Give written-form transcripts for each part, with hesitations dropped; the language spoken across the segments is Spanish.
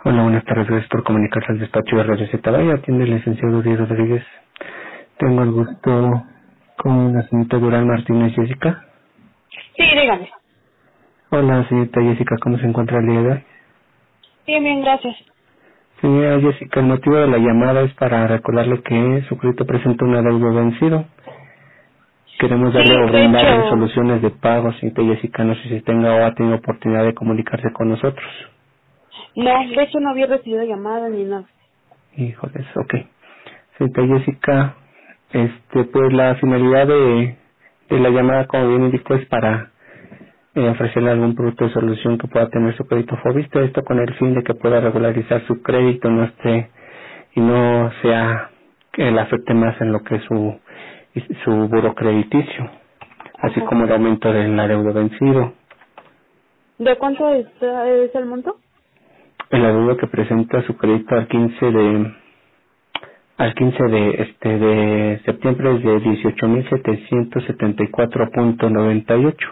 Hola, buenas tardes. Gracias por comunicarse al despacho de Radio Z. Vaya, atiende el licenciado Díaz Rodríguez. Tengo el gusto con la señorita Durán Martínez Jessica. Sí, dígame. Hola, señorita Jessica, ¿cómo se encuentra el día de hoy? Bien, bien, gracias. Señora Jessica, el motivo de la llamada es para recordarle que su crédito presenta un adeudo vencido. Queremos Sí, darle o de brindarle hecho, soluciones de pago, señorita Jessica. No sé si tenga o ha tenido oportunidad de comunicarse con nosotros. no había recibido llamada ni nada. Híjoles, ok. Señorita Jessica, pues la finalidad de la llamada, como bien indicó, es para ofrecerle algún producto de solución que pueda tener su crédito Fobiste, esto con el fin de que pueda regularizar su crédito, y no sea que le afecte más en lo que es su buro crediticio, así Ajá. como el aumento del adeudo vencido. ¿De cuánto es el monto? El adeudo que presenta su crédito al 15 de septiembre es de 18,774.98.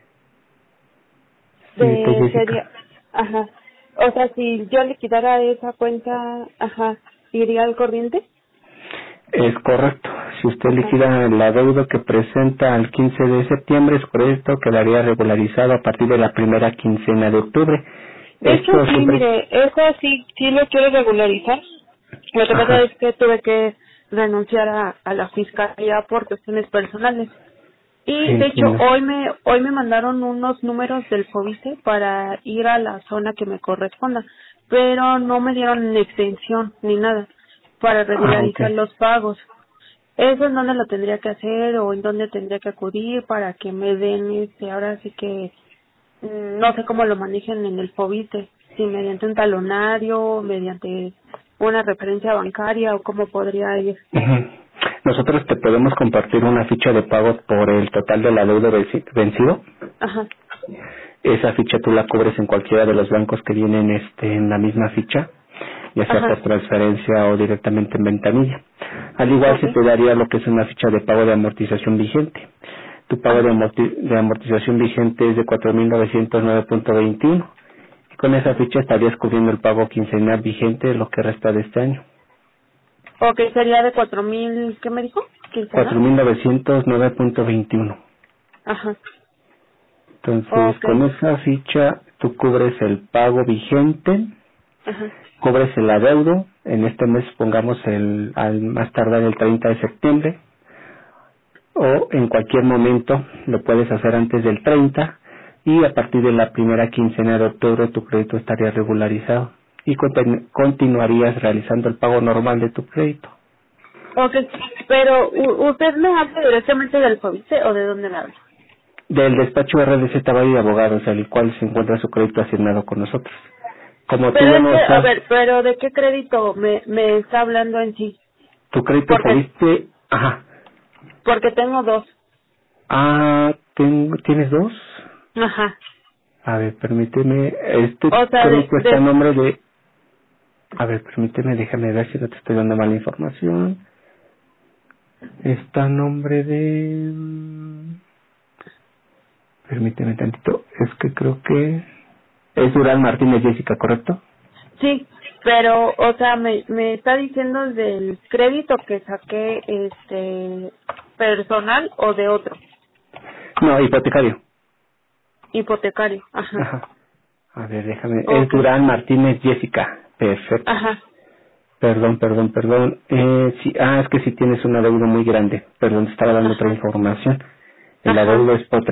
Señorita Jessica, Sería, ajá. O sea, si yo liquidara esa cuenta, ajá, ¿iría al corriente? es correcto. Si usted Ajá. liquida la deuda que presenta al 15 de septiembre, su crédito quedaría regularizado a partir de la primera quincena de octubre. De hecho, Esto sí, siempre... mire, eso sí lo quiero regularizar. Lo que pasa Ajá. es que tuve que renunciar a la fiscalía por cuestiones personales. Sí, Y de hecho entiendo. hoy me mandaron unos números del FOBISE para ir a la zona que me corresponda, pero no me dieron extensión ni nada para Ah, ok. regularizar los pagos. ¿Eso en dónde lo tendría que hacer o en dónde tendría que acudir para que me den ahora sí que no sé cómo lo manejen en el FOBISE, si mediante un talonario, mediante una referencia bancaria o cómo podría ir? Ujú. Nosotros te podemos compartir una ficha de pago por el total de la deuda vencido. Ajá, Esa ficha tú la cubres en cualquiera de los bancos que vienen en la misma ficha, ya sea por ajá, transferencia o directamente en ventanilla. Al igual ok, se te daría lo que es una ficha de pago de amortización vigente. Tu pago ajá. de amortización vigente es de 4,909.21. Y con esa ficha estarías cubriendo el pago quincenal vigente de lo que resta de este año. Ok, sería de 4,000, ¿qué me dijo? ¿Quincenal? 4,909.21. Ajá. Entonces, Ok. con esa ficha tú cubres el pago vigente, Ajá. cobres el adeudo, en este mes pongamos al más tardar el 30 de septiembre, o en cualquier momento lo puedes hacer antes del 30, y a partir de la primera quincena de octubre tu crédito estaría regularizado y continuarías realizando el pago normal de tu crédito. Ok, pero ¿usted me habla directamente del FOBISE o de dónde me habla? Del despacho RDZ Valle de Abogados, al cual se encuentra su crédito asignado con nosotros. Como tú Pero ya es no que, a estás, ver, pero ¿de qué crédito me está hablando en sí? tu crédito Porque, Fobiste, ajá. porque tengo dos. Ah, ¿tienes dos? Ajá. A ver, permíteme, este O sea, crédito está a nombre de... A ver, permíteme, déjame ver si no te estoy dando mala información. Está a nombre de... Permíteme tantito, es que creo que... Es Durán Martínez Jessica, ¿correcto? sí, pero, o sea, me está diciendo del crédito que saqué, personal o de otro, No, hipotecario. hipotecario. Ajá. Ajá. A ver, déjame... Es Ok. Durán Martínez Jessica. Perfecto. Ajá. Perdón. Sí, es que sí tienes una deuda muy grande. Perdón, te estaba dando otra Ajá. información. El Ajá. adeudo es por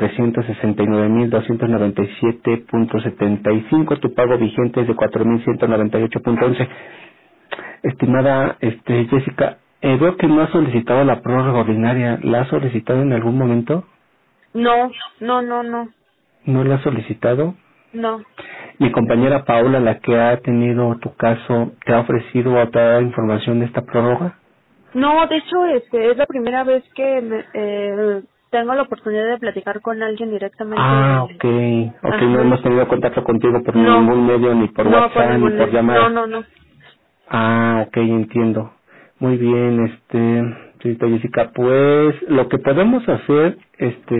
369,297.75. Tu pago vigente es de 4,198.11. Estimada Jessica, veo que no has solicitado la prórroga ordinaria. ¿La has solicitado en algún momento? No, no, no, no, ¿No la has solicitado? no. Mi compañera Paula, la que ha tenido tu caso, ¿te ha ofrecido o te ha dado información de esta prórroga? No, de hecho, es la primera vez que tengo la oportunidad de platicar con alguien directamente Ok. Ok, no Ajá. hemos tenido contacto contigo por No, ningún medio, ni por no, por WhatsApp, ni ningún por no, llamada. no, no. Ok, entiendo. Muy bien, señorita Jessica, pues lo que podemos hacer,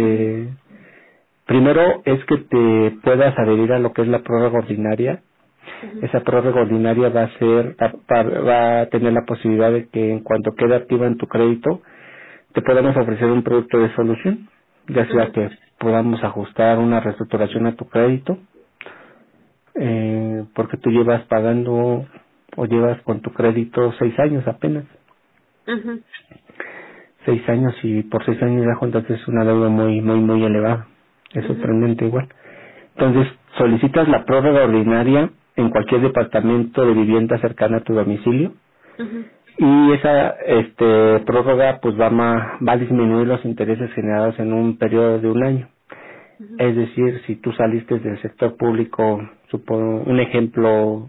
primero es que te puedas adherir a lo que es la prórroga ordinaria. Ujú. Esa prórroga ordinaria va a tener la posibilidad de que en cuanto quede activa en tu crédito, te podamos ofrecer un producto de solución, ya sea Ujú. que podamos ajustar una reestructuración a tu crédito, porque tú llevas pagando o llevas con tu crédito 6 años apenas. Ujú. 6 años, y por 6 años ya juntaste una deuda muy elevada. Es Ujú. sorprendente igual. Entonces, solicitas la prórroga ordinaria en cualquier departamento de vivienda cercana a tu domicilio, Ujú. y esa prórroga pues va a disminuir los intereses generados en un periodo de un año. Ujú. Es decir, si tú saliste del sector público, supongo un ejemplo,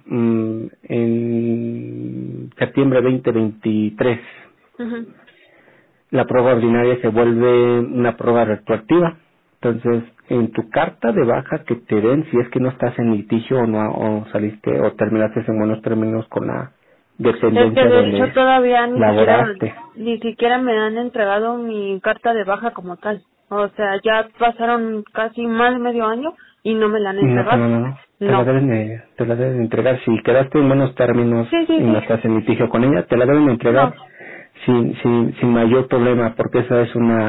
en septiembre 2023, Ujú. la prórroga ordinaria se vuelve una prórroga retroactiva. Entonces, en tu carta de baja que te den, si es que no estás en litigio o no, o saliste o terminaste en buenos términos con la Es que dependencia de hecho donde todavía laboraste. ni siquiera me han entregado mi carta de baja como tal. O sea, ya pasaron casi más de medio año y no me la han No, entregado. no. No. Te la deben de entregar. Si quedaste en buenos términos Sí, sí, y no sí. estás en litigio con ella, te la deben de entregar No. sin mayor problema, porque esa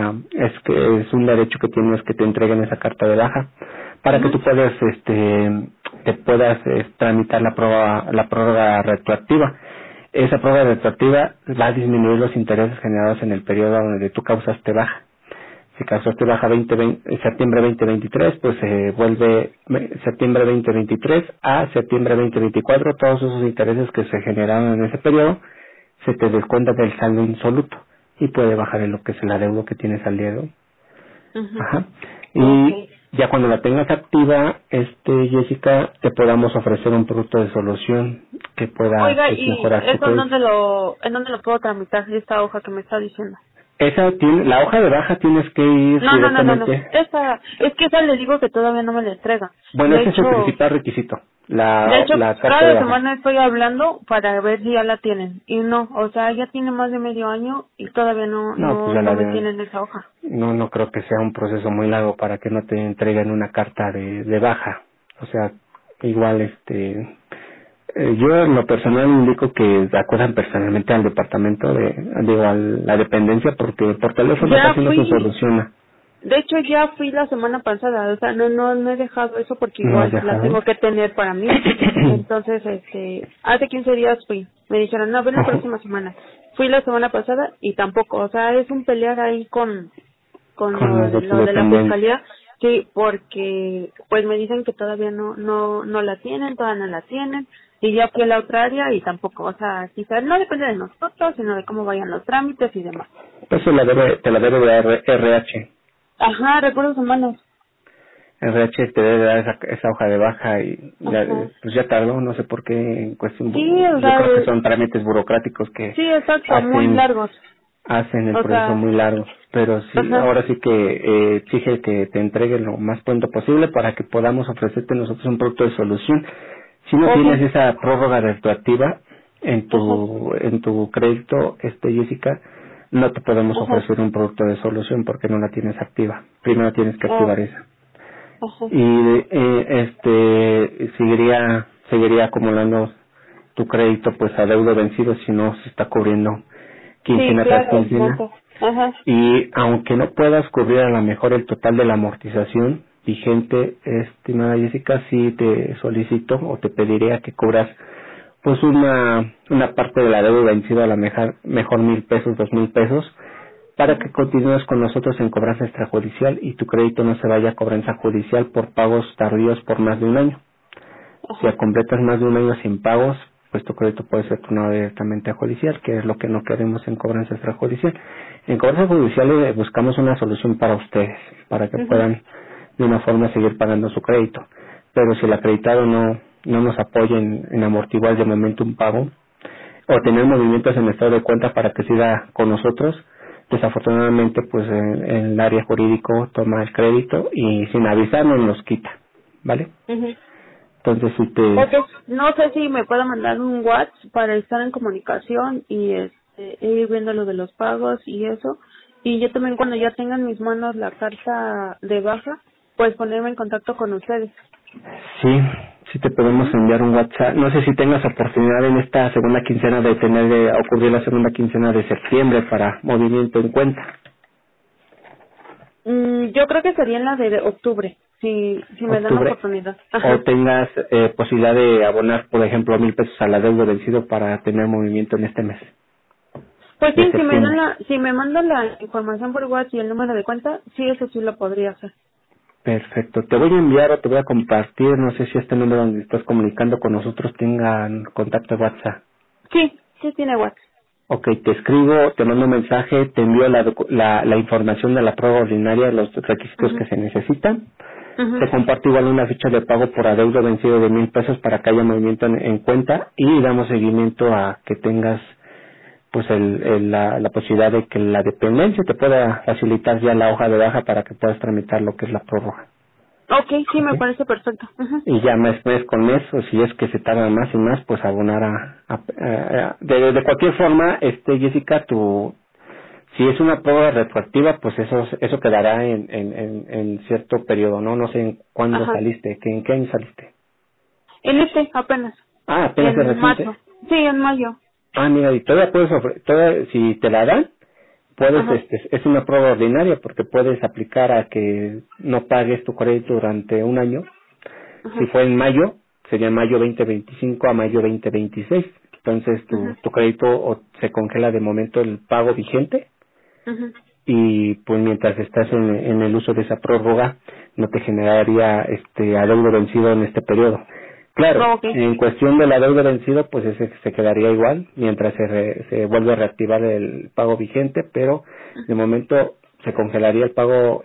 es un derecho que tienes, que te entreguen esa carta de baja para que Ujú. tú puedas te puedas tramitar la prórroga retroactiva. Esa prórroga retroactiva va a disminuir los intereses generados en el periodo donde tú causaste baja. Si causaste baja septiembre 2023, pues se vuelve septiembre 2023 a septiembre 2024. Todos esos intereses que se generaron en ese periodo se te descuenta del saldo insoluto y puede bajar en lo que es el adeudo que tienes al día de hoy. Ujú. Ajá. Y Okay. ya cuando la tengas activa, Jessica, te podamos ofrecer un producto de solución que pueda Oiga, pues ¿y mejorar tu eso crédito. en dónde lo puedo tramitar esta hoja que me está diciendo? La hoja de baja tienes que ir No. directamente. Es que esa le digo que todavía no me la entrega. Bueno, De ese es el hecho, principal requisito, De hecho, la carta de cada baja. semana estoy hablando para ver si ya la tienen. Y no, o sea, ya tiene más de medio año y todavía No, pues ya no la me de, tienen esa hoja. no creo que sea un proceso muy largo para que no te entreguen una carta de baja. O sea, igual yo en lo personal indico que acudan personalmente al departamento a la dependencia, porque por teléfono Ya casi no se fui, soluciona. de hecho ya fui la semana pasada, o sea, no he dejado eso porque ¿No has igual la dejado? tengo que tener para mí. Entonces, hace 15 días fui. Me dijeron, no, ven la Ajá. próxima semana. Fui la semana pasada y tampoco, o sea, es un pelear ahí con Con los de tu lo de la dependencia. fiscalía, sí, porque pues me dicen que todavía no la tienen, todavía no la tienen, y ya fui a la otra área y tampoco, o sea, quizás no depende de nosotros, sino de cómo vayan los trámites y demás. Eso te la debe dar RH. Ajá, recursos humanos. RH te debe dar esa hoja de baja y ya, Ajá. pues ya tardó, no sé por qué, en cuestión, Sí, o yo sea, creo que son trámites burocráticos que sí, exacto, muy hacen largos. hacen el O proceso sea, muy largo, pero sí, ajá, ahora sí que exige que te entreguen lo más pronto posible para que podamos ofrecerte nosotros un producto de solución. Si no tienes okay, esa prórroga retroactiva ajá, en tu crédito, Jessica, no te podemos ajá, ofrecer un producto de solución porque no la tienes activa. Primero tienes que ah, activar esa. ajá. Y seguiría acumulando tu crédito pues a deuda vencido si no se está cubriendo Sí, quincena tras claro, quincena. monto. Ajá, Y aunque no puedas cubrir a lo mejor el total de la amortización vigente, estimada Jessica, sí te solicito o te pediría que cubras pues una parte de la deuda vencida, a la mejor 1,000 pesos, 2,000 pesos, para ajá, que continúes con nosotros en cobranza extrajudicial y tu crédito no se vaya a cobranza judicial por pagos tardíos por más de un año. Si ajá. completas más de un año sin pagos, pues tu crédito puede ser turnado directamente a judicial, que es lo que no queremos en cobranza extrajudicial. En cobranza judicial buscamos una solución para ustedes, para que Ujú. puedan de una forma seguir pagando su crédito. Pero si el acreditado no nos apoya en amortiguar de momento un pago, o tener movimientos en estado de cuenta para que siga con nosotros, desafortunadamente pues el área jurídico toma el crédito y sin avisarnos nos quita, ¿vale? Ujú. Entonces si te Ok, no sé si me puede mandar un WhatsApp para estar en comunicación y ir viendo lo de los pagos y eso. Y yo también cuando ya tenga en mis manos la carta de baja, pues ponerme en contacto con ustedes. Sí, sí te podemos enviar un WhatsApp. No sé si tengas oportunidad en esta segunda quincena de ocurrir la segunda quincena de septiembre para movimiento en cuenta. Yo creo que sería en la de octubre, si me dan la Octubre. oportunidad. O Ajá. tengas posibilidad de abonar, por ejemplo, 1,000 pesos a la deuda vencido para tener movimiento en este mes Pues de sí, septiembre. si me mandan la información por WhatsApp y el número de cuenta, sí, eso sí lo podría hacer. Perfecto. Te voy a enviar o te voy a compartir, no sé si este número donde estás comunicando con nosotros tengan contacto de WhatsApp. Sí, sí tiene WhatsApp. Ok, te escribo, te mando un mensaje, te envío la información de la prueba ordinaria, los requisitos que Ujú, se necesitan. ujú. Te comparto igual una ficha de pago por adeudo vencido de 1,000 pesos para que haya movimiento en cuenta y damos seguimiento a que tengas pues la posibilidad de que la dependencia te pueda facilitar ya la hoja de baja para que puedas tramitar lo que es la prórroga. Ok, sí, ¿Ok? me parece perfecto. Ujú. Y ya mes con mes, o si es que se tarda más y más, pues abonar de cualquier forma, Jessica, si es una prueba retroactiva, pues eso quedará en cierto periodo, ¿no? No sé en cuándo Ajá. saliste, ¿en qué año saliste? En este, apenas. Ah, apenas es En reciente. marzo. Sí, en mayo. Ah, mira, y todavía puedes si te la dan, puedes, Ajá. es una prueba ordinaria porque puedes aplicar a que no pagues tu crédito durante un año. Si Ajá. fue en mayo, sería mayo 2025 a mayo 2026. Entonces Ajá. tu crédito se congela de momento el pago vigente Ajá. y pues mientras estás en el uso de esa prórroga no te generaría adeudo vencido en este periodo. Claro, No, ok. en cuestión del adeudo vencido pues ese se quedaría igual mientras se vuelve a reactivar el pago vigente, pero de momento se congelaría el pago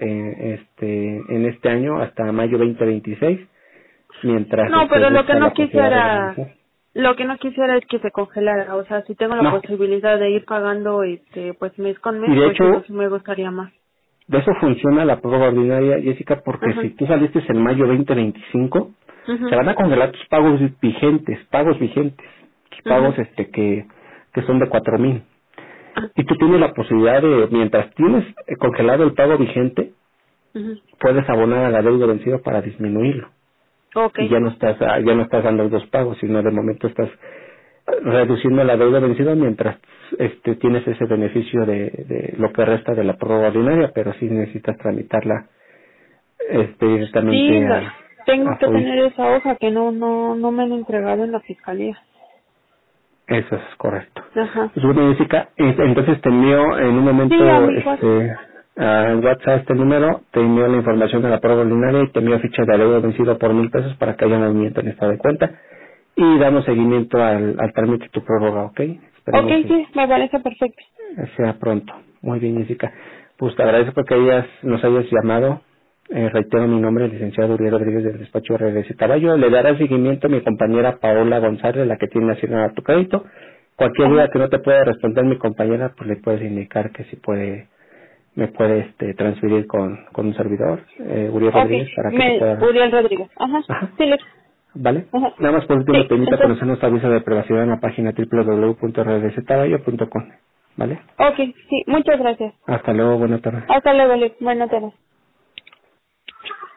en este año hasta mayo 2026 mientras No, pero busca la posibilidad de regularizar. lo que no quisiera es que se congelara. O sea, si tengo la No, posibilidad de ir pagando, pues mes con y mes, de pues hecho eso sí me gustaría más. de eso funciona la prueba ordinaria, Jessica, porque Ajá. si tú saliste en mayo 2025, se Ajá. van a congelar tus pagos vigentes, tus pagos Ajá. que son de 4,000. Y tú tienes la posibilidad de, mientras tienes congelado el pago vigente, Ajá. puedes abonar a la deuda vencida para disminuirlo. Y Okay. ya no estás dando dos pagos, sino de momento estás reduciendo la deuda vencida mientras tienes ese beneficio de lo que resta de la prórroga ordinaria, pero sí necesitas tramitarla Sí, directamente tengo a que FOIS. tener esa hoja que no me han entregado en la fiscalía. Eso es correcto. Ajá. Pues bueno, Jessica, entonces te envío en un Sí, momento amigo. a WhatsApp este número, te envío la información de la prueba ordinaria y te envío ficha de adeudo vencido por 1,000 pesos para que haya movimiento en estado de cuenta y damos seguimiento al trámite de tu prórroga, ¿ok? Esperemos Okay, sí, me parece perfecto. sea pronto. Muy bien, Jessica. Pues te agradezco porque nos hayas llamado. Reitero mi nombre, licenciado Uriel Rodríguez del despacho RDC Caballo. Le dará seguimiento a mi compañera Paola González, la que tiene asignada tu crédito. Cualquier duda Ajá. que no te pueda responder mi compañera, pues le puedes indicar que si me puede transferir con un servidor, Uriel Okay. Rodríguez, para que te pueda... Uriel Rodríguez. Ajá. Ajá, Sí, ¿vale? ajá. Nada más por último Sí, te invito a entonces, conocer nuestro aviso de privacidad en la página www.rdccaballo.com, ¿vale? okay, sí, muchas gracias. Hasta luego, buena tarde. Hasta luego, Luis. Buenas tardes.